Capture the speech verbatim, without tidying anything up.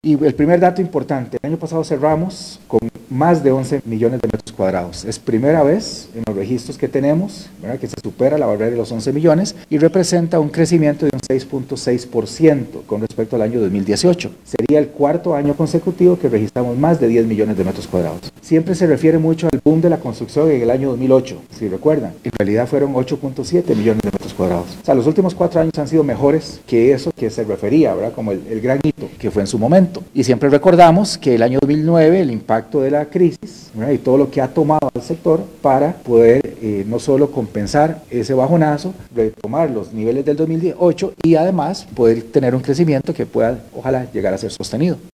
Y el primer dato importante, el año pasado cerramos con más de once millones de metros cuadrados. Es primera vez en los registros que tenemos, ¿verdad?, que se supera la barrera de los once millones y representa un crecimiento de un seis punto seis por ciento con respecto al año dos mil dieciocho. Sería el cuarto año consecutivo que registramos más de diez millones de metros cuadrados. Siempre se refiere mucho al boom de la construcción en el año dos mil ocho, si recuerdan. En realidad fueron ocho punto siete millones de metros cuadrados. O sea, los últimos cuatro años han sido mejores que eso que se refería, ¿verdad?, como el, el gran hito que fue en su momento. Y siempre recordamos que el año dos mil nueve, el impacto de la crisis, ¿verdad?, y todo lo que ha tomado el sector para poder eh, no solo compensar ese bajonazo, retomar los niveles del dos mil ocho y además poder tener un crecimiento que pueda, ojalá, llegar a ser sostenido.